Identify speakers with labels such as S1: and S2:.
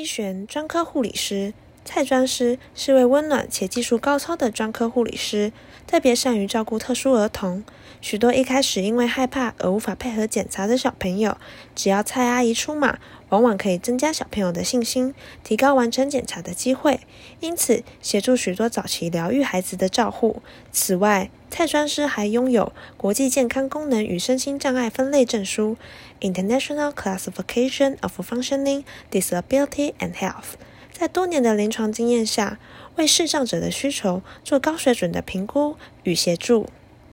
S1: 希璇，专科护理师。蔡专师是位温暖且技术高超的专科护理师，特别善于照顾特殊儿童。许多一开始因为害怕而无法配合检查的小朋友，只要蔡阿姨出马，往往可以增加小朋友的信心，提高完成检查的机会，因此协助许多早期疗愈孩子的照护。此外，蔡专师还拥有国际健康功能与身心障碍分类证书 International Classification of Functioning Disability and Health， 在多年的临床经验下，为视障者的需求做高水准的评估与协助。